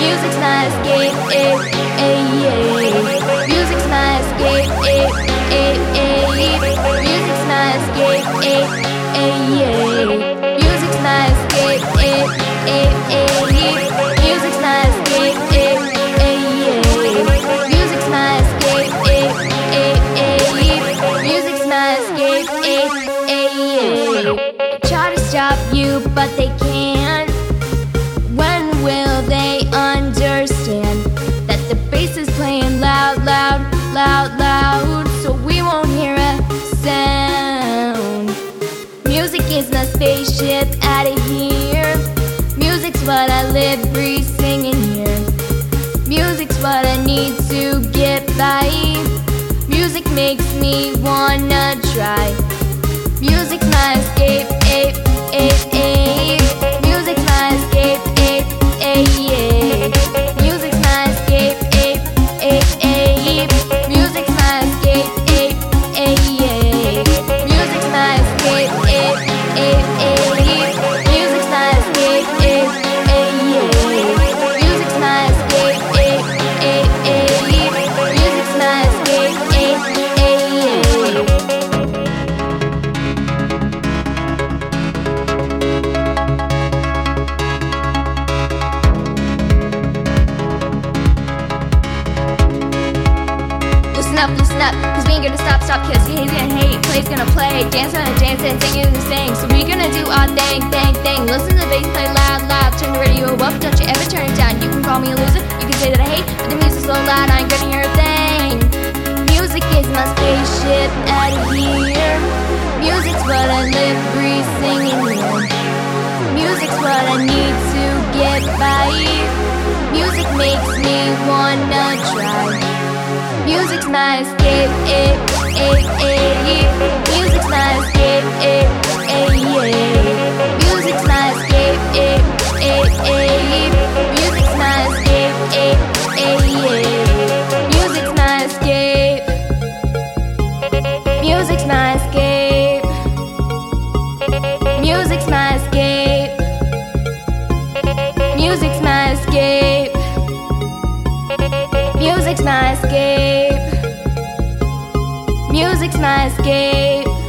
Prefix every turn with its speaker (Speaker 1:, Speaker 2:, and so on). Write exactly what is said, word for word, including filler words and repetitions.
Speaker 1: Music's my escape, eh, eh, yeah. Music's my escape, eh, eh, eh. Music's my escape, eh, eh, yeah. Music's my escape, eh, eh, eh. Music's my escape, eh, eh, yeah. Music's my escape, eh, eh, eh. Music's my escape, eh, eh, yeah. Try to stop you, but they can't. When will they understand that the bass is playing loud, loud, loud, loud, so we won't hear a sound? Music is my spaceship out of here. Music's what I live, breathe, sing and hear. Music's what I need to get by. Music makes me wanna try. Music's my escape, eh, eh, eh. Music's my escape, eh, eh, yeah. Music's my escape, eh, eh, eh. Music's my escape, eh, eh, yeah. Music's my escape, eh, eh, eh. Music's my escape, eh, eh, yeah. Music's my escape, eh, eh, eh. Music's my escape, eh, eh, yeah. Listen up, listen up, cause we ain't gonna stop, stop, cause he's gonna hate, play's gonna play, dance gonna dance and sing gonna sing. So we gonna do our thing, thing, thing. Listen to the bass play loud, loud. Turn the radio up, don't you ever turn it down. You can call me a loser, you can say that I hate, but the music's so loud I ain't gonna hear a thing. Music is my spaceship out of here. Music's what I live, breathe, sing and hear. Music's what I need to get by. Music makes me wanna try. Music's my escape, eh, eh, eh. Music's my escape, eh, eh, yeah. Music's my escape, eh, eh, eh. Music's my escape, eh, eh, yeah. Music's my escape. Music's my escape. Music's my escape. Music's my escape. Music's my escape. Music's my escape.